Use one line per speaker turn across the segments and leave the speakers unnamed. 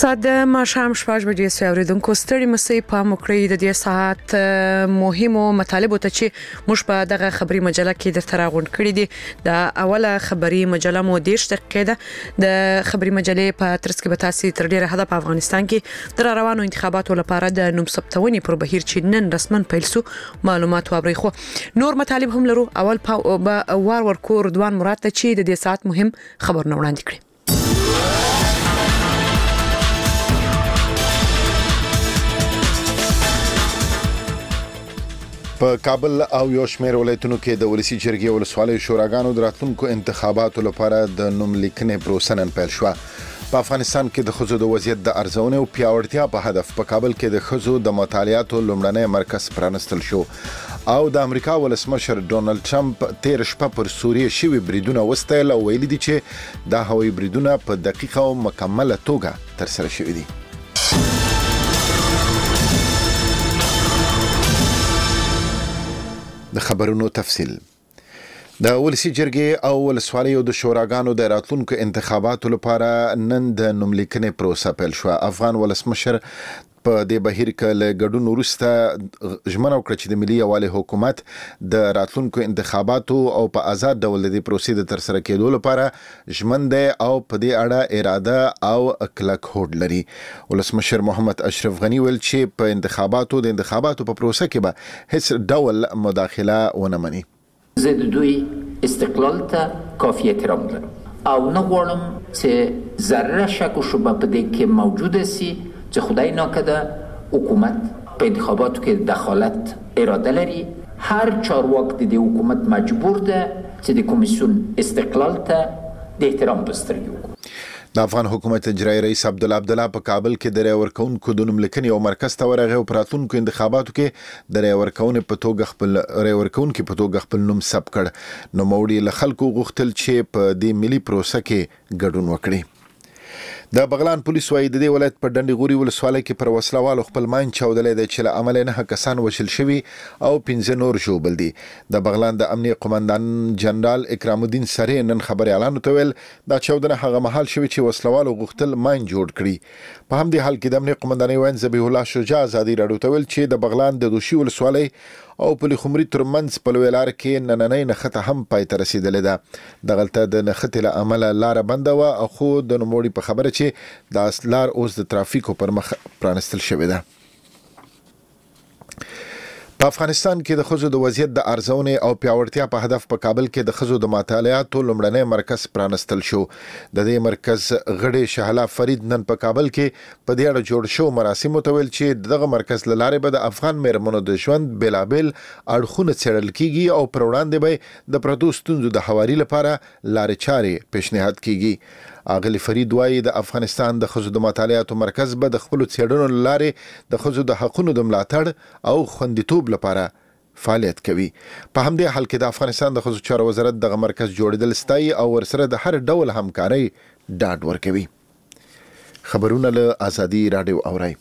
ساعت د ماښام 6 بجې سوي اوریدونکو ستړي مسئ پام وکړئ د دې ساعت مهمو مطالبو ته چې موږ په دغه خبري مجله کې درته راغونډ کړی دي. د اوله خبري مجله مو 10 دقیقې ده. د خبري مجلې په ترڅ کې به تاسو تر ډیره حد په افغانستان کې در روانو انتخاباتو لپاره د نوم ثبتونې پر بهیر چې نن رسمن پیل سو معلومات وابري خو نور مطالب هم لرو. اول ورکو رضوان مراد ته چې د دې ساعت مهم خبرونه وړاندې کړي.
په کابل او یو شمېر ولایتونو کې د ولسی جرګې ولسوالۍ شوراګانو د راتلونکو انتخاباتو لپاره د نوم لیکنې پروسه نن پیل شوه. په افغانستان کې د ښځو د وضعیت د ارزونې او پیاوړتیا په هدف په کابل کې د ښځو د مطالعاتو لومړنی مرکز پرانستل شو او د امریکا ولسمشر ډونالد ټرمپ تیر شپه پر سوریه شوي بریدونه وستایل او ویلي دي چې دا هوایي بریدونه په دقیقه او مکمله توګه ترسره شوي دي. د خبرونو تفصیل. د ولسی جرګې او ولسوالیو د شوراګانو د راتلونکو انتخاباتو لپاره نن د نوملیکنې پروسه پیل شوه. افغان ولسمشر په دې بهیر کې له ګډون وروسته ژمنه وکړه چې د ملي یووالي حکومت د راتلونکو انتخاباتو او په آزاد ډول د پروسې د ترسره کېدو لپاره ژمن دی او په دې اړه اراده او کلک هوډ لري. ولسمشر محمد اشرف غنی ویل چې په انتخاباتو په پروسه کې به هیڅ ډول مداخله ونه مني.
زه د دوی استقلال ته کافي احترام لرم او نه غواړم چې ذره شک و شبهه په دې کې موجود شي چې خدای ناکده حکومت په انتخاباتو کې دخالت اراده لري. هر چارواک د حکومت مجبور ده چې د کمیسیون استقلال ته د احترام بسترګي وکړي.
د افغان حکومت اجرایی رئیس عبدالله عبدالله په کابل کې د رای ورکونکو د نوملیکنې او مرکز ته ورغی او په راتلونکو انتخاباتو کې د رای ورکونې په توګه خپل نوم ثبت کړ. نوموړي له خلکو غوښتل چې په دې ملي پروسه کې ګډون وکړي. د بغلان پولیس وايي د دې ولایت په ډنډي غوري ولسوالۍ کې پر وسلوالو خپل ماین چاودلې د چې له عمل نه کسان وشل شوي او 15 نور ژوبل دي. د بغلان د امنیه قومندان جنرال اکرام الدین سری نن خبري اعلان وتویل دا چاودنه هغه محل شوی چې وسلوالو غوښتل ماین جوړ کړي. په همدې حال کې د امنیه قومندانۍ وین ذبیح الله شجاع ازادي راډیو تویل چې د بغلان د دوشي ولسوالۍ او پلی خمري ترمنځ په لوی لار کې نننۍ نښته هم پای ته رسیدلې ده. دغلته د نښتې له امله لار بنده وه او خو د نوموړي په خبره چې د لار اوس د ترافیکو پر مخ پرانستل شوې ده. په افغانستان کې د ښځو د وضعیت د ارزونې او پیاوړتیا په هدف په کابل کې د ښځو د مطالعاتو لومړنی مرکز پرانستل شو. د دې مرکز غړي شهلا فرید نن په کابل کې په دې اړه جوړ شو مراسمو ته ویل چې دغه مرکز له لارې به د افغان مېرمنو د ژوند بېلابېل اړخونه څېړل کیږي او پر وړاندې به د پرتو ستونزو د هواري لپاره لارې چارې پیشنهاد کیږي. اغلی فرید وایي د افغانستان د ښځو د مطالعاتو مرکز به د خپلو څېړنو له لارې د ښځو د حقونو د ملاتړ او خوندیتوب لپاره فعالیت کوي. په همدې حال کې د افغانستان د ښځو چارو وزارت دغه مرکز جوړېدل ستایي او ورسره د هر ډول همکارۍ ډاډ ورکوي. خبرونه له آزادي راډیو اورئ.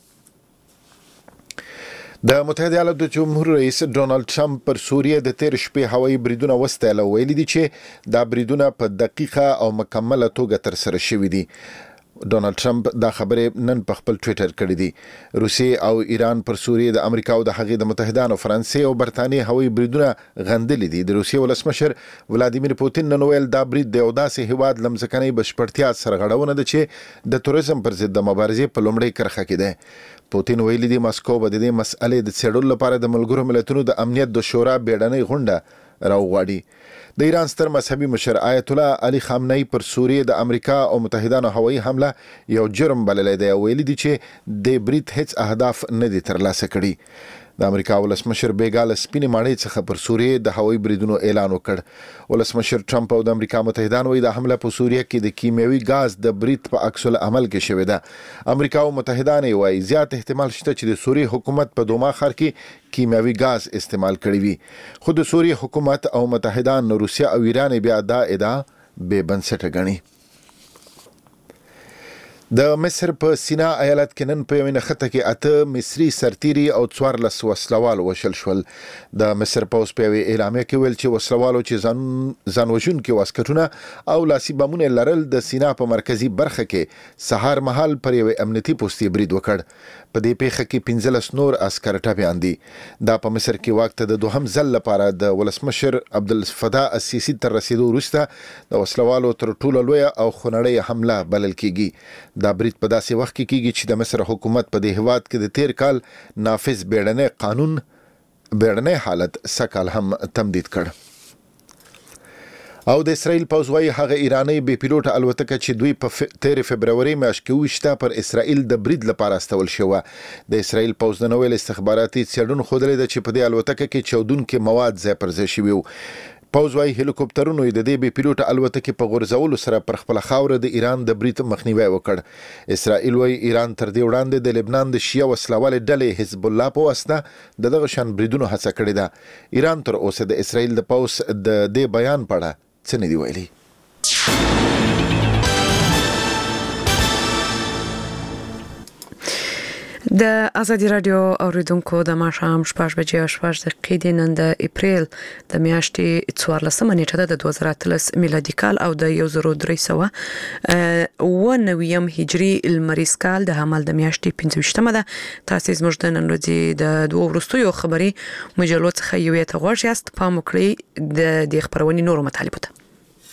د متحده ایالاتو د جمهور رئیس ډونالد ټرمپ پر سوریه د تیر شپې هوایي بریدونه وستایل او ویلي دي چې دا بریدونه په دقیقه او مکمله توګه ترسره شوي دي. ډونالد ټرمپ دا خبرې نن په خپل ټویټر کړې دي. روسیې او ایران پر سوریه د امریکا او د هغې د متحدانو فرانسې او برتانیې هوایي بریدونه غندلي دي. د روسیې ولسمشر ولادیمیر پوتین نن ویل دا برید د یو داسې هیواد له مځکنۍ بشپړتیا سرغړونه ده چې د تروریزم پر ضد د مبارزې په لومړۍ کرښه کې ده. پوتین ویلي دي ماسکو به د دې مسئلې د څېړلو لپاره د ملګرو ملتونو د امنیت د شورا بیړنۍ غونډه راوغواړي. د ایران ستر مذهبي مشر آیت الله علي خامنه‌ای پر سوریه د امریکا او متحدانو هوایي حمله یو جرم بللی دی او ویلي دي چې د برید هیڅ اهداف نه دي ترلاسه کړي. د امریکا ولسمشر بیګا له سپینې ماڼۍ څخه پر سوریه د هوایي بریدونو اعلان وکړ. ولسمشر ټرمپ او د امریکا متحدان وایي د حمله په سوریه کې د کیمیاوي غاز د برید په عکس العمل کې شوې ده. امریکا او متحدان وایي زیات احتمال شته چې د سوریه حکومت په دوما ښار کې کیمیاوي غاز استعمال کړی وي. خو د سوریه حکومت او متحدان روسیه او ایران بیا دا ادعا بې بنسټه ګڼي. د مصر په سینا ایالت کې نن په یوه نښته کې 8 مصري سرتیري او 14 وسلوال وشل شول. د مصر پوځ په یوه اعلامیه کې ویل چې وسلوالو چې ځان وژونکي واسکټونه او لاسي بمونه لرل د سینا په مرکزي برخه کې سهار مهال پر یوه امنیتي پوستې برید وکړ. په دې پیښه کې 15 نور عسکر ټپیان دي. دا په مصر کې وخت د دوهم ځل لپاره د ولسمشر عبدالفتاح السیسی تر رسیدو وروسته د وسلوالو تر ټولو لویه او خونړۍ حمله بلل کیږي. دا برید په داسې وخت کې کیږي چې د مصر حکومت په دې هیواد کې د تیر کال نافذ بیړنی حالت سکال هم تمدید کړ. او د اسرائیل پوځ وايي هغه ایرانی بې پیلوټه الوتکه چې دوی په 13 فبرवरी میاشت کې وشته پر اسرائیل د برید لپاره استول شوه. د اسرائیل پوځ د نویل استخباراتي څېړنو ښودلې ده چې په دې الوتکه کې چاودونکي مواد ځای پر ځای شوي وو. پوځ وايي هلیکوپټرونو د دې بې پیلوټه الوتکې په غورځولو سره پر خپل خاوره د ایران د برید مخنیوي وکړ. اسرائیل وايي ایران تر دې وړاندې د لبنان د شیعه وسلوال ډلې حزب الله په واسطه دغه شان بریدونو هڅه کړې ده. ایران تر اوسه د اسرائیل د پوځ د دې بیان په اړه څه نه دی ویلي.
د ازادي رادیو اوریدونکو د ماښام 6:06 نن د اپریل د میاشتې 14 نیټه د 2013 میلادي کال او د 1300 هجری لمریز کال د حمل د میاشتې 25مه ده. تاسو زموږ د نن ورځې د دوه وروستیو خبري مجلو څخه یو ته غوښ یاست. پام وکړئ د دې خبرونې نورو مطالبه ته.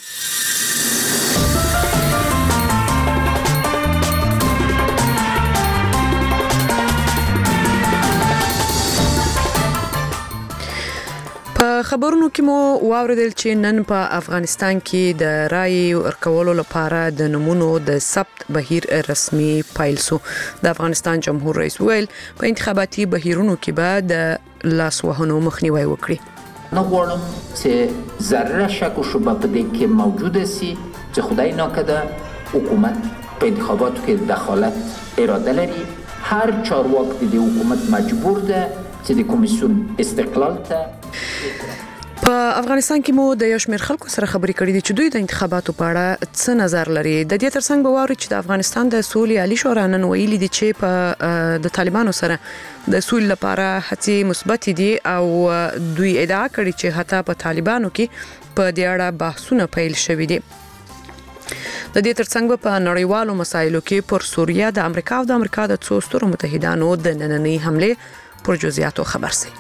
خبرونو کې مو واوریدل چې نن په افغانستان کې د رای ورکولو لپاره د نمونو د ثبت بهیر رسمي پیل شو. د افغانستان جمهور رئیس ویل په انتخاباتي بهیرونو کې به د لاسوهنو مخنیوي وکړي.
نه غواړم چې ذره شک او شبهه په دې کې موجود سي چې خدای ناکده حکومت په انتخاباتو کې دخالت اراده لري. هر چارواک د حکومت مجبور ده چې د کمیسیون استقلال ته.
په افغانستان کې مو د یو شمېر خلکو سره خبرې کړې دي چې دوی د انتخاباتو په اړه څه نظر لري. د دې ترڅنګ به واوري چې د افغانستان د سولې عالی شورا نن ویلي دي چې په د طالبانو سره د سولې لپاره هڅې مثبت دي او دوی ادعا کړې چې حتی په طالبانو کې په دې اړه بحثونه پیل شوي دي. د دې ترڅنګ په نړیوالو مسایلو کې پر سوریه د امریکا او د امریکا د څو سترو متحدانو د نننۍ حمله پر جزئیاتو خبر سي.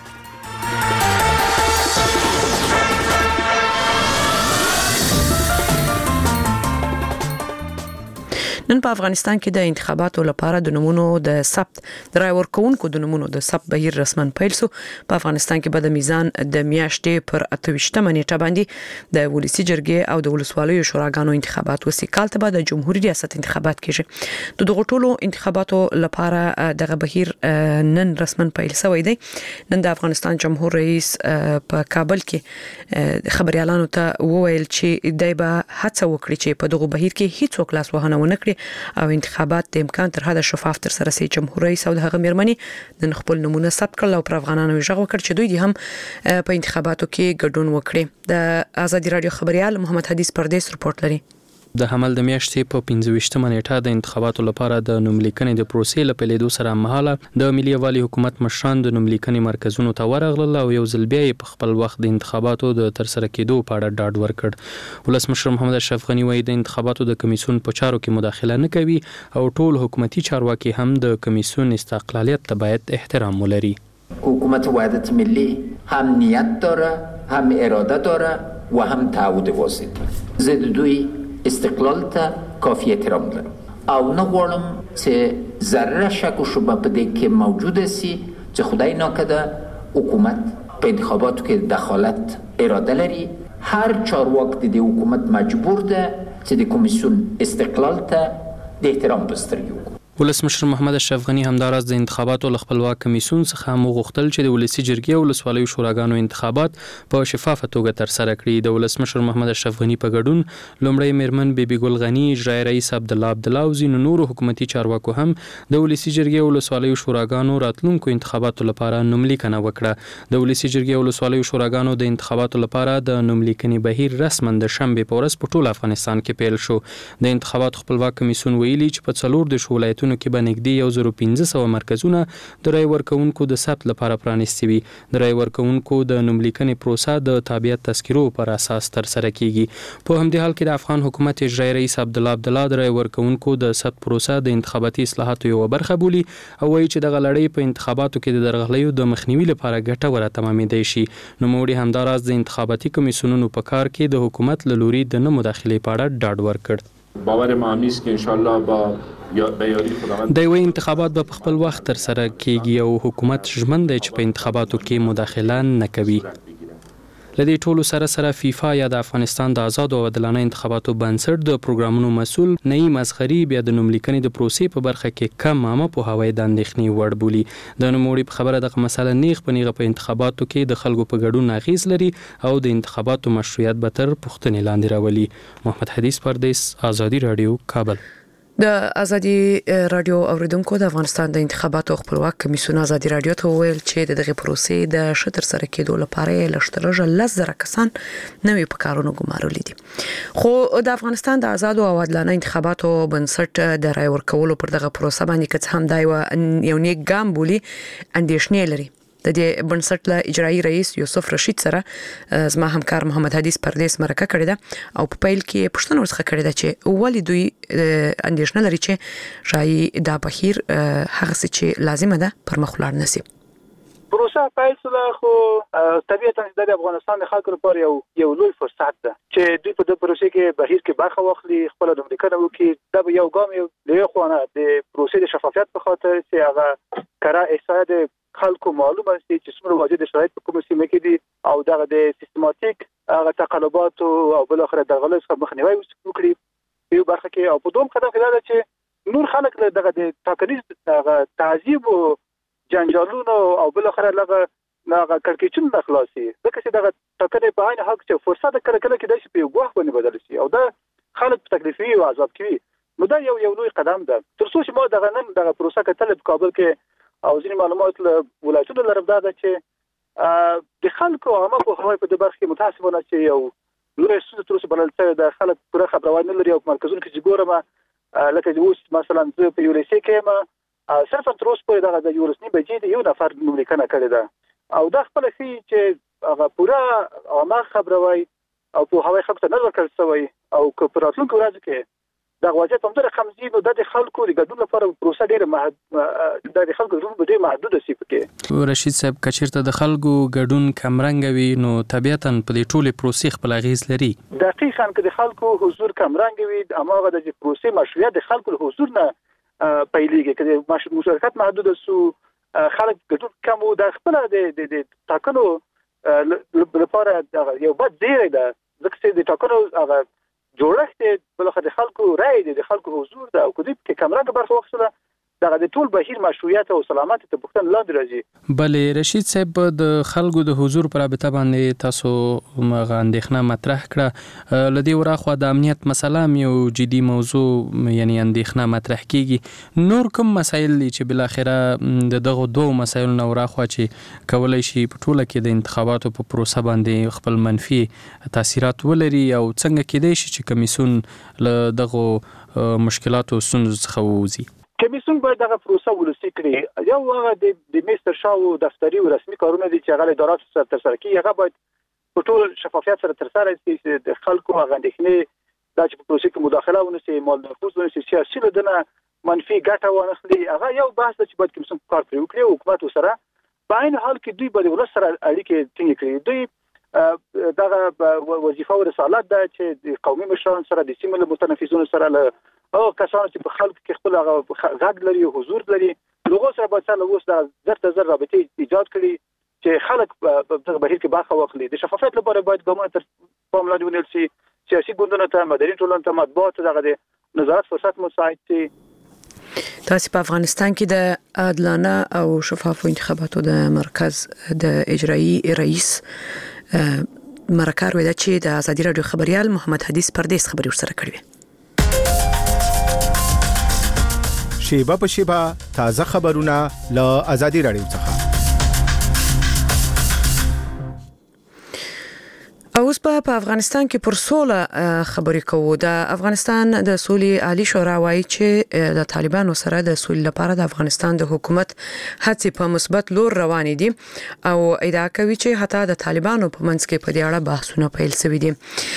نن په افغانستان کې د انتخاباتو لپاره د نمونو د ثبت د رای ورکوونکو د نمونو د ثبت بهیر رسمن پیل شو. په افغانستان کې به د میزان د میاشتې پر 28مه نیټه باندې د ولسی جرګې او د ولسوالیو شوراګانو انتخابات وسی. کال ته به د جمهوریت ریاست انتخابات کیږي. د دغه ټولو انتخاباتو لپاره دغه بهیر نن رسمن پیل شوی دی. نن د افغانستان جمهور رئیس په کابل کې خبريالانو ته وویل چې دای به هڅه وکړي چې په دغه بهیر کې هیڅ وکلاس وهنه ونه کړي او انتخابات د امکان تر حد شفاف تر سره سي. جمهور رئیس او د هغه میرمنې د خپل نمونه ثبت کړل او پر افغانانو ژغ وکړ چې دوی هم په انتخاباتو کې ګډون وکړي. د ازادي رادیو خبريال محمد حدیث پردیس رپورت لري.
د حمل د میاشتې په 25مه نیټه د انتخاباتو لپاره د نوملیکنې د پروسې لپاره سره مهاله د ملي والي حکومت مشران د نوملیکنې مرکزونو ته ورغلل او یو ځل بیا په خپل وخت د انتخاباتو د ترسره کېدو په اړه ډاډ ورکړ. ولسمشر محمد اشرف غنی وایي د انتخاباتو د کمیسیون په چارو کې مداخله نه کوي او ټول حکومتي چارواکي هم د کمیسیون استقلالیت ته باید احترام ولري.
حکومت وحدت ملی هم نیت داره، هم اراده داره و هم تعهد واضح. زد دوی استقلال ته کافی احترام دارم او نه غواړم چې ذره شک او شبهه په دې کې موجود سي چې خدای ناکده حکومت په انتخاباتو کې دخالت اراده لري. هر چارواک د حکومت مجبور ده چې د کمیسیون استقلال ته د احترام په سترګه وګوري.
ولسمشر محمد اشرف غنی همداراز د انتخاباتو خپلواک کمیسیون څخه مغوښتل چې د ولسی جرګې او ولسوالیو شوراګانو انتخابات په شفافه توګه ترسره کړي. د ولسمشر محمد اشرف غنی په ګډون لومړی میرمن بیبي ګل غنی، اجرایی رئیس عبد الله او ځینو نورو حکومتي چارواکو هم د ولسی جرګې او ولسوالیو شوراګانو راتلونکو انتخاباتو لپاره نوملیکنه وکړه. د ولسی جرګې او ولسوالیو شوراګانو د انتخاباتو لپاره د نوملیکنې بهیر رسما د شنبه په ورځ په ټول افغانستان کې پیل شو. د انتخاباتو خپلواک کمیسیون ویلي چې په 4 د ولایتونو کې به نږدې 1500 مرکزونه د رای ورکوونکو د ثبت لپاره پرانیستي وي. د رای ورکوونکو د نوملیکنې پروسه د تابعیت تذکرو پر اساس ترسره کیږي. په همدې حال کې د افغان حکومت اجرایی رئیس عبد الله د رای ورکوونکو د ثبت پروسه د انتخاباتي اصلاحاتو یو برخه بولي او وایي چې د غلړۍ په انتخاباتو کې د درغلیو د مخنیوي لپاره ګټوره تمامېدای شي. نو موږ همداراز د انتخاباتي کمیسیونونو په کار کې د حکومت له لوري د نه مداخلې په اړه ډاډ ورکړ.
باور ما نیست که انشالله با یاری خداوند
د یوې انتخابات په خپل وخت تر سره کیږي او حکومت ژمن دی چې په انتخاباتو کې مداخله نه کوي. لدې ټولو سره فیفا یا د افغانستان د آزاد او عادلانه انتخاباتو بنسټ د پروګرامونو مسؤل نعیم اصغری بیا د نوملیکنې د پروسې په برخه کې کم عامه پوهاوی د اندېښنې وړ بولي. د نوموړي په خبره دغه مسله نیغ په نیغه په انتخاباتو کې د خلکو په ګډون اغیز لري او د انتخاباتو مشروعیت به تر پوښتنې لاندې راولي. محمد حدیث پردیس، آزادی رادیو، کابل.
د ازادي رادیو اوریدونکو د افغانستان د انتخاباتو خپلواک کمیسیون ازادي رادیو ته ویل چې دغه پروسې د شتر سره کېدو لپاره لشترجه 10,000 کسان نوې په کارونو ګمارلي دي. خو د افغانستان د آزاد او عادلانه انتخاباتو بنسټ د رای ورکولو پر دغه پروسه باندې کڅ هم دا یو نیک ګام بولی اندېښنې لري. د دې بنسټ له اجرایی رئیس یوسف رشید سره زما همکار محمد حدیث پردیس مرکه کړې ده او په پیل کې پښتنه ورڅخه کړې ده چې ولې دوی اندېښنه لري چې شایي دا بهیر هغه څه چې لازمه ده پر مخ ولاړ نشي.
پروسه فیصله خو طبیعتا د افغانستان د خلکو لپاره یو لوی فرصت ده چې دوی په دې پروسه کې بهیر کې برخه واخلي، خپل د امریکا وکي دا یو ګام یو خوانه د پروسې د شفافیت په خاطر چې هغه کرا احساس خلکو معلومه شي چې څومره واجد شرایط په کومه سیمه کې دي او دغه د سیستماتیک هغه تقلبات او بل اخر د غلط څخه مخنیوي وکړي یو برخه کې. او په دوم قدم کې دا چې نور خلک دغه د تاکلیز تعذيب او جنجالونو او بل اخر لغه کړکېچون د خلاصي ځکه چې دغه ټاکنې په عین حق چې فرصت کله کې د شي په ګواښ باندې بدل شي او دا خلک په تکلیفي او عذاب کوي. نو دا یو لوی قدم ده. تر څو چې ما دغه پروسه کتل په کابل کې او ځینې معلومات له ولایتونو لرم دا چې د خلکو عامه په هوای په د برخه متاسفانه چې یو لوی څه تر څه بلل څه د خلک پوره خبرونه نه لري او مرکزونو کې ګورم لکه د اوس مثلا زه په یو لسی کې ما صرف تر اوسه په دغه د یورسنی بجې د یو نفر نوملیکنه کړې ده او دا خپل شي چې هغه پوره عامه خبروي او په هوای خبرته نه ورکړل شوی او که په راتلونکو ورځو کې دا وضعیت هم ډېر کمزوري نو د خلکو د ګډون لپاره پروسه ډېر د خلکو ګډون ډېر محدود شي پکې.
رشید صاحب کچیرته د خلکو ګډون کمرنګ وي نو طبيعتا په دې ټوله پروسې خپل اغیز لري.
دقیقاً که د خلکو حضور کمرنګ وي اماغه د پروسې مشروعیت د خلکو حضور نه پیلېږي که مشارکت محدود سو خلک ګډون کم او د خپل د ټاکنو لپاره یو بد ځای ده ځکه چې د ټاکنو هغه جوړښت بلخه د خلکو رائے د خلکو حضور ده او کدی کې کمرنګ برخه وخصله دغه د ټول بهیر مشروعیت او سلامت ته پوښتنه لاندې راځي.
بلې رشید صاحب د خلکو د حضور پر رابطه باندې تاسو مغه اندېښنه مطرح کړه لدی ورخوا د امنیت مسله یو جدي موضوع یعنی اندېښنه مطرح کیږي. نور کوم مسایل چې بل اخره دغه دوه مسایل نو ورخوا چې کولای شي په ټوله کې د انتخاباتو په پروسه باندې خپل منفي تاثیرات ولري او څنګه کېدای شي چې کمیسیون له دغه مشکلاتو ستونزو څخه ووځي.
کمیسیون باید دغه پروسه ولسی کړي. یو هغه د مستر شاو دفتري او رسمي کارونه دي چې هغه ادارات سره ترسره کوي هغه باید په ټول شفافیت سره ترسره شي چې د خلکو هغه اندېښنې د پروسې کې مداخله ونشي مال نفوذ ونشي سیاسي لدنه منفي ګټه ونخلي. هغه یو بحث چې باید کمیسیون کار پرې وکړي حکومت سره په عین حال کې دوی باید ولس سره اړیکې ټینګ کړي. دوی دغه وظیفه او رسالت ده چې د قومي مشران سره د سیمه له متنفذونو سره له او کسانو چې په خلکو کې خپل غږ لري او حضور لري لغو سره باید سره اوس د زرت زر رابطه ایجاد کړي چې خلک په دغه بهیر کې برخه واخلي. د شفافیت لپاره باید ګامونه تر پام لاندې ونیول شي. سیاسي ګوندونو ته مدني ټولنې ته مطبوعات دغه د نظارت فرصت مساعد شي.
تاسو په افغانستان کې د عادلانه او شفافو انتخاباتو د مرکز د اجرایی رئیس مرکه ویل چې د ازادي رادیو خبريال محمد حدیث پردیس خبري ورسره کړی.
شیبه په شیبه تازه خبرونه له ازادي رادیو څخه.
اوس په افغانستان کې پر سوله خبرې کوو. د افغانستان د سولې عالی شورا وايي چې د طالبانو سره د سولې لپاره د افغانستان د حکومت هڅې په مثبت لور روانې دي او ادعا کوي چې حتی د طالبانو په منځ کې په دې اړه بحثونه پیل شوي دي.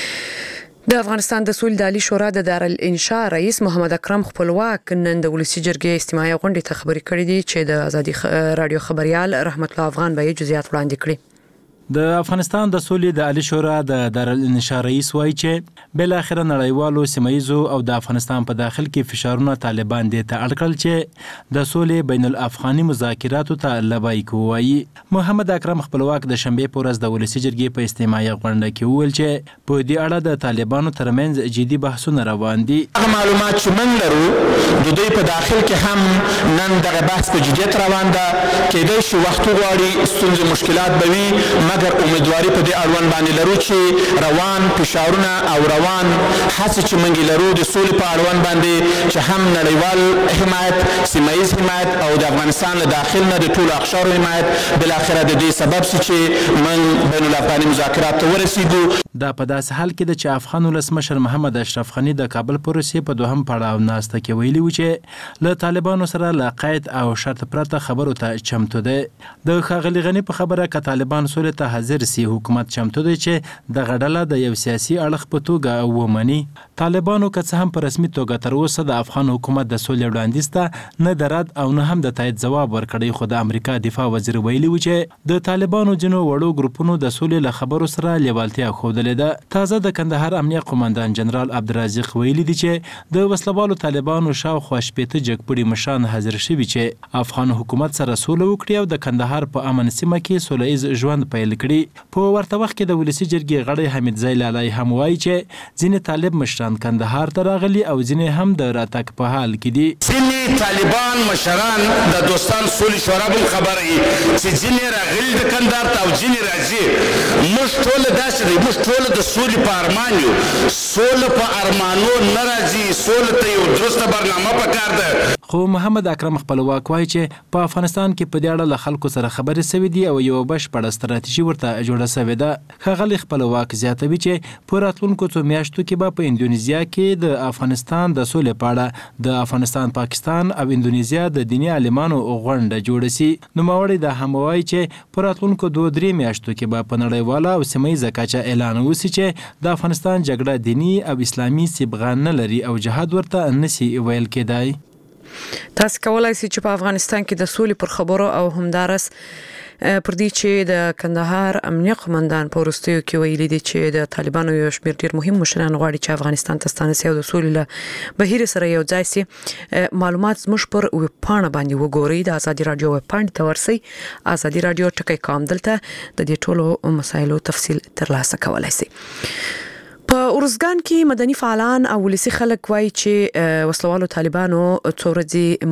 د افغانستان د سولې عالی شورا د دارالانشاء رئیس محمد اکرم خپلواک نن د ولسی جرګې اجتماعي غونډې ته خبرې کړې دي چې د ازادي رادیو خبريال رحمت الله افغان به جزئیات وړاندې کړي.
د افغانستان د سولې د عالی شورا د دارالانشاء رئیس وایي چې بل اخر نړیوالو سیمایزو او د افغانستان په داخل کې فشارونه طالبان دي ته اړکل چې د سولې بین الافغاني مذاکراتو ته لبای کوي. محمد اکرم خپلواک د شنبه په ورځ د ولسی جرګې په اجتماعي غونډه کې وویل چې په دې اړه د طالبانو ترمنځ جدي بحثونه روان دي.
معلومات چې موږ لرو د دوی په داخل کې هم نن دغه بحث په جديت روان ده. کېدای شي وخت غواړي ستونزې مشکلات به وي مګر امیدواري په دې اړوند باندې لرو چې روان فشارونه او روان هڅې چې موږ لرو د سولې په اړوند باندې چې هم نړیوال حمایت سیمایي حمایت او د افغانستان له داخل نه د ټولو اقشارو حمایت بل اخره د دې سبب شي چې موږ بین الافغاني مذاکرات ته ورسېږو.
دا په داسې حال کې چې افغان ولسمشر محمد اشرف غنی د کابل پروسې په دوهم پړاو ناسته کې ویلي و چې له طالبانو سره له قید او شرط پرته خبرو ته چمتو ده. د ښاغلي غنی په خبره ک طالبان سولې ته حاضر سي حکومت چمتو دی چې د غډله د یو سیاسي اړخ په توګه ومني. طالبانو که څه هم په رسمي توګه تر اوسه د افغان حکومت د سولې وړاندیز ته نه د رد او نه هم د تایید ځواب ورکړی، خو د امریکا دفاع وزیر ویلي و چې د طالبانو ځینو وړو ګروپونو د سولې له خبرو سره لیوالتیا ښودلې ده. تازه د کندهار امنیه قومندان جنرال عبدالرازق ویلي دی چې د وسلوالو طالبانو شاوخوا شپېته جګپړي مشران حاضر شوي چې افغان حکومت سره سوله وکړي او د کندهار په امن سیمه کې سوله ایز ژوند پیل کړي. په ورته وخت کې د ولسی جرګې غړی حمید زی لالی هم وایي چې ځینې طالب مشران کندهار ته راغلي او ځینې هم د راتګ په حال کې دي.
ځینې طالبان مشران د دوستان سولې شورا بل خبره یي چې ځینې راغلي د کندهار ته او ځینې راځي. موږ ټول داسې دی، موږ ټول د سولې په ارمان یو. سوله په ارمانو نه راځي، سوله ته یو درسته برنامه پکار ده.
خو محمد اکرم خپلواک وایي چې په افغانستان کې په دې اړه له خلکو سره خبرې سوي دي او یو بشپړه ستراتیژي ورته جوړه سوې ده. ښاغلي خپلواک زیاتوي چې په راتلونکو څو میاشتو کې به په اندونیزیا کې د افغانستان د سولې په اړه د افغانستان، پاکستان او اندونیزیا د دیني عالمانو غونډه جوړه سي. نوموړی دا هم وایي چې په راتلونکو 2-3 میاشتو کې به په نړیواله او سیمه کچه اعلان وشي چې د افغانستان جګړه دینی او اسلامي صبغه نه لري او جهاد ورته نشي ویل کېدای.
تاسو کولای شئ چې په افغانستان کې د سولې پر خبرو او همدارس پر دې چې د کندهار امنیه قومندان په وروستیو کې ویلي دي چې د طالبانو یو شمېر ډېر مهم مشران غواړي چې افغانستان ته ستانه سي او د سولې له بهیر سره یو ځای سي. معلومات زموږ پر ویب پاڼه باندې وګورئ، د ازادي رادیو ویب پاڼې ته ورسئ، ازادي رادیو ټکی کام، دلته د دې ټولو مسایلو تفصیل ترلاسه کولای شئ. په ارزګان کې مدني فعالان او ولسی خلک وایي چې وسلوالو طالبانو څو ورځې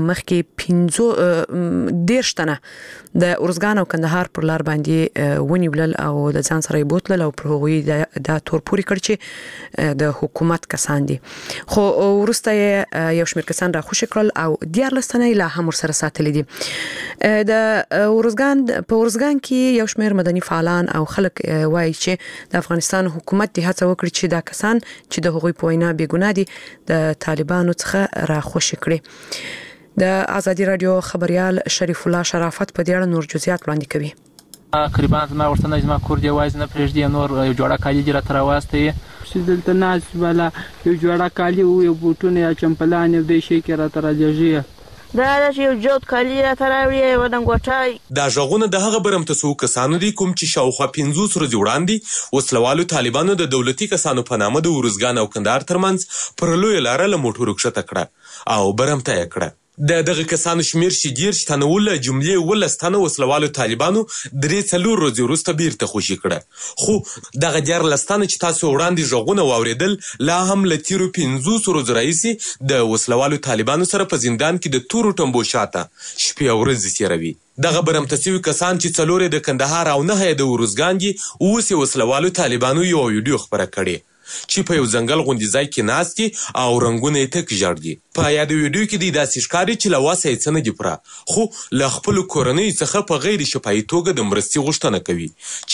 مخکې 15 تنه د ارزګان او کندهار پر لار باندې ونیول او د ځان سره بوتل او پر هغوی د تور پوري کړ چې د حکومت کسان دي. خو ورسته یو شمېر کسان را خوشی کړل او 14 تنه لا هم سره ساتل دي. د ارزګان کې یو شمېر مدني فعالان او خلک وایي چې د افغانستان حکومت د هڅه وکړي چې دا کسان چې د هغوی په وینا بې ګناه دي د طالبانو څخه را خوشی کړي. د ازادي رادیو خبريال شریف الله شرافت په دې اړه نور جزئیات وړاندې کوي.
تقریبا زما ورته زما کور دی وایي نه پرېږدي، نور یو جوړه کالي دی راته راواستی چې دلته ناست بله یو جوړه کالي او یو بوټونه یا چمپلان یو دې شی کې راته راجېږي.
دا یو جوړ کالي راته راوړي یو ډنګوټی.
دا غږونه د هغه برمتسو کسانو دي کوم چې شاوخوا 15 ورځې وړاندې وسلوالو طالبانو د دولتي کسانو په نامه د ارزګان او کندهار ترمنځ پر لویه لاره له موټرو کښته کړه او برمته یې کړه. د دغه کسانو شمیر چې 10 تنه ول جملې 12 تنه وسلوالو طالبانو 3-4 ورځې وروسته بیرته خوشي کړه. خو دغه 14 تنه چې تاسو وړاندې غږونه واوریدل لا هم له تیرو 15 ورځو راهیسې د وسلوالو طالبانو سره په زندان کې د تورو ټمبو شاته شپې او ورځې تیروي. دغه برمته سوي کسان چې 4 د کندهار او 9 د ورزګان دي اوس یې وسلوالو طالبانو یو ویډیو خپره کړې چې په یو ځنګل غوندې ځای کې ناست دي او رنګونه یې تک ژړ دي. په یاد ویډیو کې دی داسې ښکاري چې له وسه یې څه نه دي پوره، خو له خپلو کورنیو څخه په غیر شفاهي توګه د مرستې غوښتنه کوي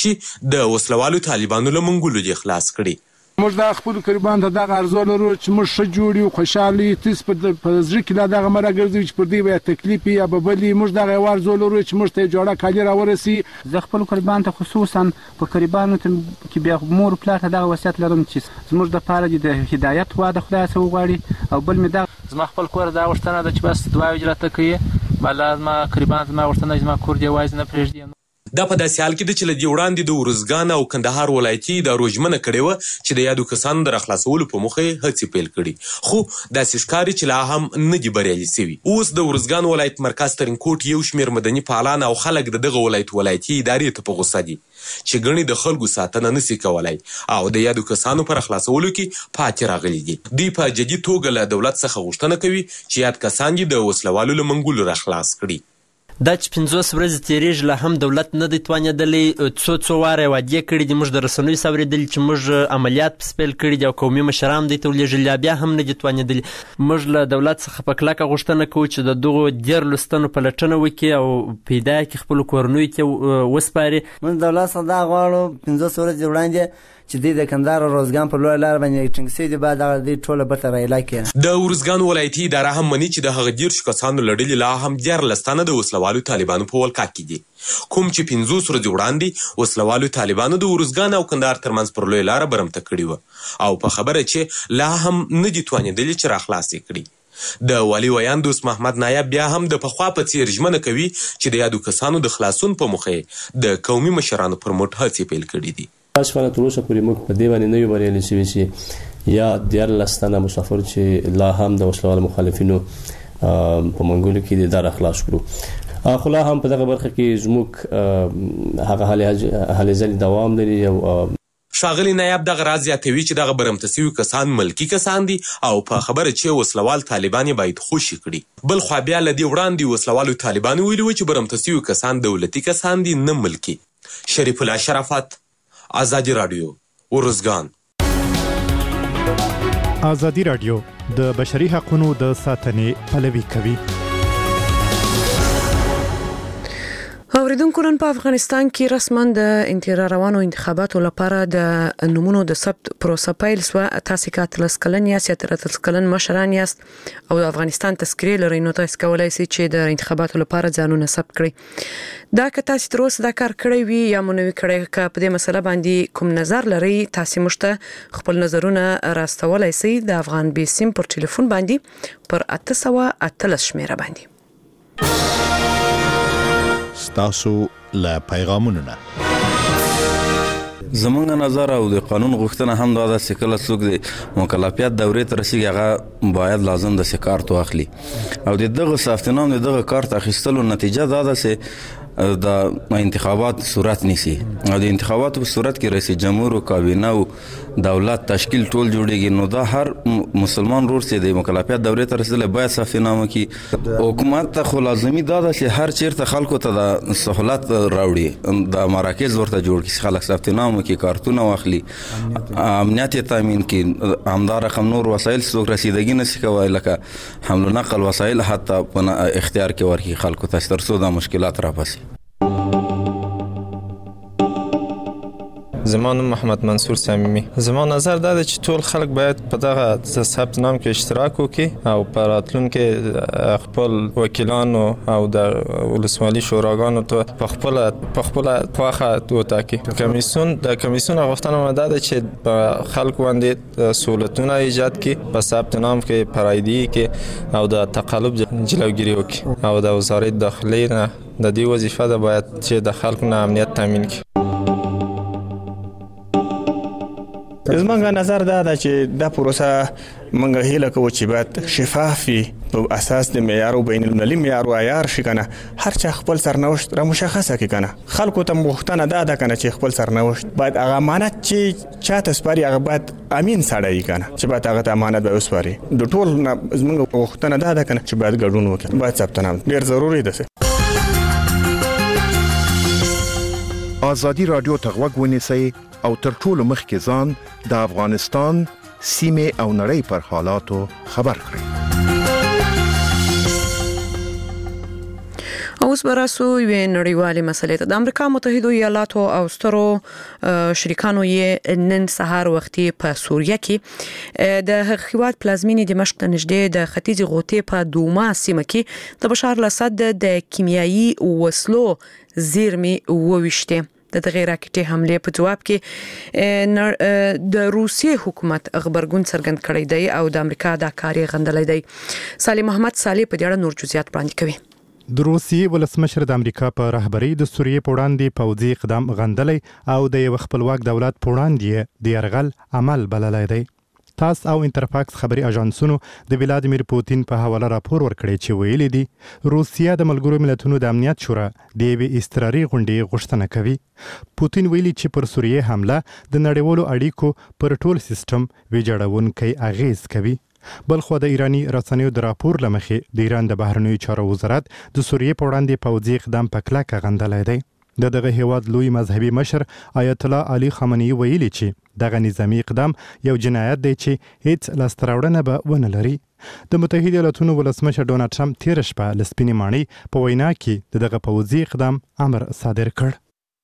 چې د وسلوالو طالبانو له منګولو دي خلاص کړي.
موږ د خپل قربان ته دغه ارزو لرو چې موږ ښه جوړ یو، خوشحاله یو، تاسو په زړه کې لا دغه مره ګرځوي چې پر دې به تکلیف یا به بلي. موږ دغه ارزو لرو چې موږ ته جوړه کالي راورسي.
زه خپل قربان ته خصوصا په قربانو ته کې بیا مور پلار ته دغه وصیت لرم چې زموږ د پاره د هدایت واده خدای څخه وغواړي، او بل مې دغه زما خپل کور دا غوښتنه ده چې بس دعا وجرته کوي بالا زما قربان زما غوښتنه زما کور دی وایز نه پرېږدي.
دا په داسې حال کې ده چې له دې وړاندې د ورزګان او کندهار ولایتي ادارو ژمنه کړې وه چې د یادو کسانو د راخلاصولو په موخه یې هڅې پیل کړي، خو داسې ښکاري چې لا هم نه دي بریالي سوي. اوس د ورزګان ولایت مرکز ترینکوټ یو شمېر مدني فعالان او خلک د دغه ولایتي ادارې ته په غوسه دي چې ګڼې د خلکو ساتنه نسي کولی او د یادو کسانو په راخلاصولو کې پاتې راغلي دي. دوی په جدي توګه له دولت څخه غوښتنه کوي چې یاد کسان دي د وسلوالو له منګولو راخلاص کړي.
دا چې 50 ورځې تېرېږي لا هم دولت نه دی توانېدلی. څو واره یې وعدې کړي دي، موږ د رسنیو اورېدلي چې موږ عملیات پس پیل کړي دي او قومي مشران دوی ته ولېږلي، بیا هم نه دي توانېدلي. موږ له دولت څخه په کلکه غوښتنه کوو چې د دغو 13 تنو پلټنه وکړي او پیدا کړي خپلو کورنیو ته وسپاري.
موږ دولت څخه دا غواړو 15 ورځې وړاندې چې دوی د کندهار او روزګان په لویه لاره باندې ټینګ سوي دي، باید هغه دوی ټوله بېرته رایله کړي.
د ورزګان ولایتي اداره هم مني چې د هغه 13 کسانو له ډلې لا هم 14 تنه د وسلوالو طالبانو په ولکه کې دي، کوم چې 15 ورځې وړاندې وسلوالو طالبانو د ورزګان او کندهار ترمنځ پر لویه لاره برمته کړې وه او په خبره چې لا هم نه دي توانېدلي چې راخلاص یې کړي. د والي ویان دوست محمد نایب بیا هم د پخوا په څیر ژمنه کوي چې د یادو کسانو د خلاصون په موخه د قومي مشرانو پر مټ هڅې پیل کړي دي.
شپه تر اوسه پورې موږ په دې باندې نه یو بریالي شوي چې یا 14 تنه مسافر چې لا هم د وسلوال مخالفینو په منګولو کې د خلاص کړو، خو لا هم په دغه برخه کې زموږ هغه هلې ځلې دوام لري.
ښاغلي نایب دغه راز زیاتوي چې دغه برمته سوي کسان ملکي کسان دي او په خبره چې وسلوال طالبان باید خوشي کړي. بل خوا بیا له دې وړاندې وسلوالو طالبانو ویلي و چې برمته سوي کسان دولتي کسان دي نه ملکي. شریف الله شرافت، آزادی رادیو، ورزګان.
آزادی رادیو د بشري حقوقو د ساتنې پلوي کوي.
اوریدونکو نن په افغانستان کې رسما د روانو انتخاباتو لپاره د نمونو د ثبت پروسه پیل شوه. تاسو که 13 کلن یاست یا 13 کلن مشران یاست او د افغانستان تذکرې لرئ نو تاسو کولای شئ چې د انتخاباتو لپاره ځانونه ثبت کړئ. دا که تاسو تر اوسه دا کار کړی وي یا مو نه وي کړی، که په دې مسله باندې کوم نظر لرئ تاسو موږ ته خپل نظرونه راستولای شئ د افغان بي سیم پر ټلیفون باندې پر 813 شمیره باندې.
تاسو له پیغامونو نه
زمونږ نظر او د قانون غوښتنه هم دا ده چې کله څوک د مکلفیت دورې ته رسیږي هغه باید لازم د کارت واخلي او د دغه ثبتنام د دغه کارت اخیستلو نتیجه دا ده چې د انتخابات صورت نیسي او د انتخاباتو په صورت کې رئیس جمهور او کابینه او دولت تشکیل ټول جوړیږي. نو دا هر مسلمان ورور چې د مکلفیت دورې ته رسیدلی باید ثبتنامه کړي. حکومت ته خو لازمي دا ده چې هر چیرته خلکو ته د سهولت راوړي، د مراکز ورته جوړ کړي چې خلک ثبتنامه کړي، کارتونه واخلي، امنیت یې تامین کړي. همدا رقم نور وسایل څوک رسیدګي نشي کولی لکه حمل و نقل وسایل حتی په اختیار کې ورکړي خلکو ته تر څو دا مشکلات راپسي.
زما نوم محمد منصور صمیمی. زما نظر دا ده چې ټول خلک باید په دغه ثبت نام کې اشتراک وکړي او په راتلونکي خپل وکیلانو او د ولسوالي شوراګانو ته په خپل پوښه وټاکي. د کمیسیون غوښتنه دا ده چې په خلکو باندې سہولتونه ایجاد کړي، په ثبت نام کې پرایدي کې او د تقلب جلوګیری وکړي او د وزارت داخلي نه د دې وظیفه ده باید چې د خلکو نه امنیت تامین کړي.
زمونږ نظر دا ده چې دا پروسه مونږ هیله کوو چې باید شفاف وي په اساس د معیار او بین المللي معیار او عیار شي کنه هر چا خپل سرنوشت را مشخصه کی کنه خلکو ته غوښتنه ده کنه چې خپل سرنوشت باید هغه امانت چې چاته سپاري هغه باید امین سړی کنه چې باید هغه امانت به وسپاري د ټول زموږ غوښتنه ده کنه چې باید ګډون وکړي باید ثبت نام ډیر ضروری ده.
آزادی رادیو ته غوږ ونیسئ او تر ټولو مخکې ځان د افغانستان سیمې او نړۍ پر حالاتو خبر کړئ.
اوس براسو یوې نړیوالې مسلې ته د امریکا متحده ایالاتو او سترو شریکانو یې نن سهار وختي په سوریه کې د هغوی پلازمینې دمشق ته نږدې د ختیځ غوټې په دوما سیمه کې د بشار الاسد د کیمیاوي وسلو زیرمې وویشته. د دغه راکټي حمله په جواب کې د روسیې حکومت خبرګون څرګند کړی دی او د امریکا د کاری غندلې دی. صالح محمد صالح په اړه نور جزئیات وړاندې کوي.
د روسیې ولسمشر د امریکا په رهبری د سوریې په وړاندې پوځي اقدام غندلې او د یو خپلواک دولت په وړاندې د يرغل عمل بللای دی. تاس او انټرفاکس خبري اژانسونو د ولادیمیر پوتین په حواله راپور ورکړی چې ویلي دي روسیا د ملګرو ملتونو د امنیت شورا د یوې استراري غونډې غوښتنه کوي. پوتین ویلي چې پر سوریې حمله د نړیوالو اړیکو پر ټول سیستم ویجاړونکي اغیز کوي. بلخو د ایرانی رسنیو د راپور لمخې د ایران د بهرنیو چارو وزارت د سوریې په وړاندې پوځي اقدام په کلکه غندلای دی. دغه هیواد لوی مذهبي مشر آیت الله علي خامنه‌ای ویلي چې دغه نظامی اقدام یو جنایت دی چې هیڅ لاستراوړنه به ونه لري. د متحده ایالاتونو ولسمشر ډونالد ټرمپ تیر شپه لسپینې ماڼۍ په وینا کې دغه پوځي اقدام امر صادر کړ.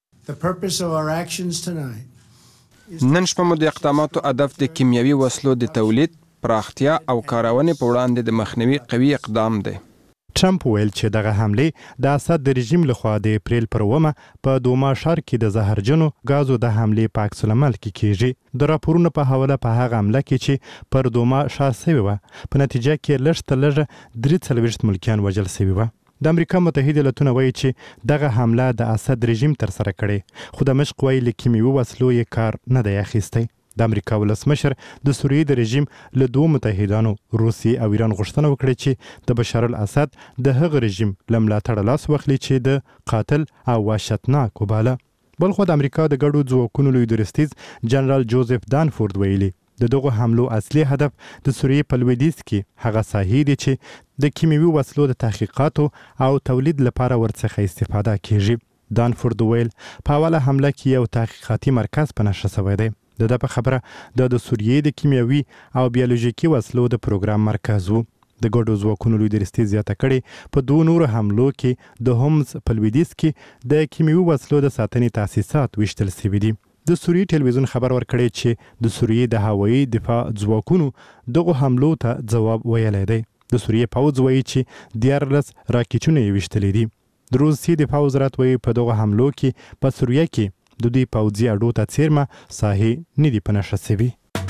نن شپه مو د اقداماتو هدف د کیمیاوي وسلو د تولید پراختیا او کارونې په وړاندې د مخنیوي قوي اقدام دی.
ټرمپ ویل چې دغه حمله د اسد د رژیم لخوا د اپریل پر 1 په دوما ښار کې د زهرجنو غازو د حمله په عکس العمل کې کیږي. د راپورونو په حواله په هغه حمله کې چې پر دوما ښار شوی و په نتیجه کې لږ 43 ملکیان وژل شوی و. د امریکا متحده ایالاتونو وایي چې دغه حمله د اسد رژیم تر سره کړي خو د مشق ویل کیمیاوي وسلو یې کار نه دی اخیستی. د امریکا ولسمشر د سوریې د رژیم له دوه متحدانو روسیې او ایران غوښتنه وکړه چې د بشار الاسد د هغه رژیم له ملاتړه لاس واخلي چې د قاتل او وحشتناک وباله. بلخو د امریکا د ګډو ځواکونو لوی درستیز جنرال جوزف دانفورد ویلي د دغه حملو اصلي هدف د سوریې په لویدیځ کې هغه ساحې دي چې د کیمیاوي وسلو د تحقیقاتو او تولید لپاره ورڅخه استفاده کیږي. دانفورد ویل په اوله حمله کې یو تحقیقاتي مرکز په نښه شوی دی. د په خبره د سوریې د کیمیاوي او بیولوژیکي وسلو د پروګرام مرکز وو. د ګډو ځواکونو لوی درستیز زیاته کړي په دوه نورو حملو کې د هومز په لویدیځ کې د کیمیاوي وسلو د ساتنې تاسیسات وشتل شوي دي. د سوریې ټلویزیون خبر ورکړی چې د سوریې د هوایي دفاع ځواکونو دغه حملو ته جواب ویلی دی. د سوریې پوځ وایي چې 14 راکټونه یې وشتلې دي. د روسیې دفاع وزارت وایي په دغه حملو کې په سوریه کې د دوی پوځي اډو ته څیرمه ساحې نه دي په نښه شوي.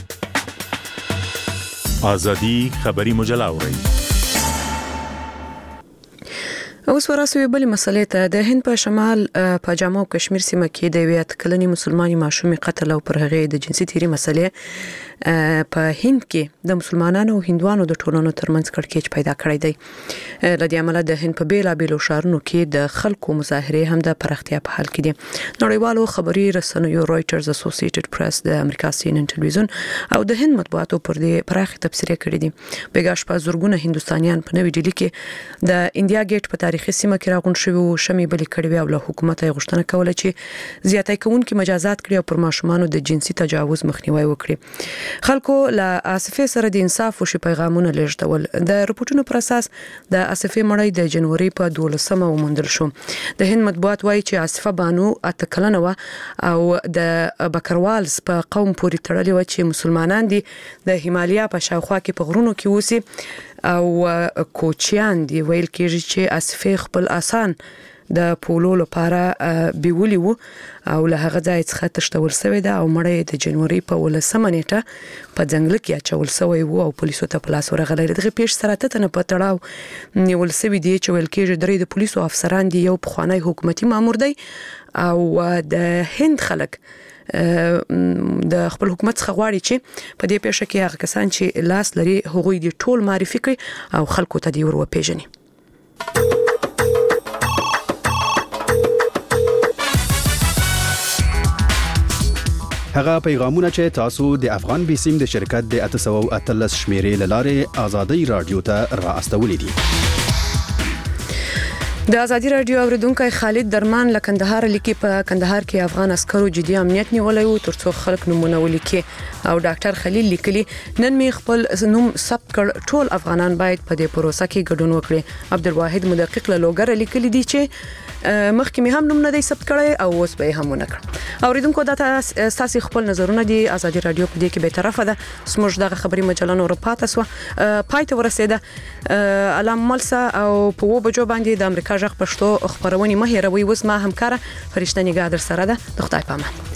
آزادی خبری مجله اورئ.
اوس وراسوي بلې مسلې ته د هند په شمال په جامو او کشمیر سیمه کې د ویات کلنی مسلمانې ماشومې قتل او پر هغه د جنسي تیری مسلې په هند کې د مسلمانانو او هندوانو د ټولنو ترمنځ کړکېچ پیدا کړی دی. لدې عمله د هند په بیلابیلو ښارونو کې د خلکو مظاهرې هم د پراختیا په حال کې دي. نړیوالو خبري رسنیو رويټرز، اسوسییټډ پریس، د امریکا سي ان ان ټلویزیون او د هند مطبوعاتو پر دې پراخه تبصره کړې دي. بیګاش په زورګونه هندوستانیان په نوې ډیلی کې د انډیا گیټ په تاریخي سیمه کې راغون شوی او شمې بلې کړې او له حکومت یې غوښتنه کوله چې زیاتې کوونکې مجازات کړي او پر ماشومانو د جنسي تجاوز مخنیوي وکړي. خلکو له آصفه سره د انصاف او شی پیغامونه لېږدول. د رپورټونو پر اساس د آصفه مړی د جنوري په 12مه وموندل شو. د هند مطبوعات وایي چې آصفه بانو اتکلنه و او د بکروالز په قوم پورې تړلې و چې مسلمانان دي د هیمالیا په شاوخوا کې په غرونو کې اوسي او کوچیان دی. ویل کېږي چې آصفه خپل آسان د پولو لپاره بیولي وو او له هغه ځای څخه تښتول شوی دی او مړی د جنوري په 18مه نیټه په ځنګل کې اچول شوی وو او پولیسو ته په لاس ورغلی. دغه پیښ سره ته په تړاو نیول شوی دی چې ویل کېږي درې د پولیسو افسران دي، یو پخوانی حکومتي مامور دی او د هند خلک د خپل حکومت څخه غواړي چې په دې پیښه کې هغه کسان چې لاس لري هغوی دې ټول معرفي کړي او خلکو ته دې ور وپیژني.
هغه پیغامونه چې تاسو د افغان بیسیم د شرکت د 813 شمیرې لاره آزادۍ رادیو ته را استولې دي.
د ازادي رادیو اوریدونکو خالد درمان له کندهار لیکي په کندهار کې افغان عسکرو جدي امنیت نیولای وو ترڅو خلک نمونه ولیکي او ډاکټر خلیل لیکلي نن می خپل نوم ثبت کړ ټول افغانان باید په دې پروسه کې ګډون وکړي. عبدالواحد مدقق له لوګر لیکلي دي چې مخکې می هم نوم نه دی ثبت کړی او اوس به هم ونه کړ. اوریدونکو دا تاسو خپل نظرونه دي ازادي رادیو په دې کې به طرفه ده سموږ دغه خبري مجله نور پاتې سو پای ته ورسېده علام ملسا او په و بجو باندې د امریکا ژغ پښتو خبرونه مه هېروئ. اوس ما همکاره فرشته نگاه در سره ده. د خدای پامان.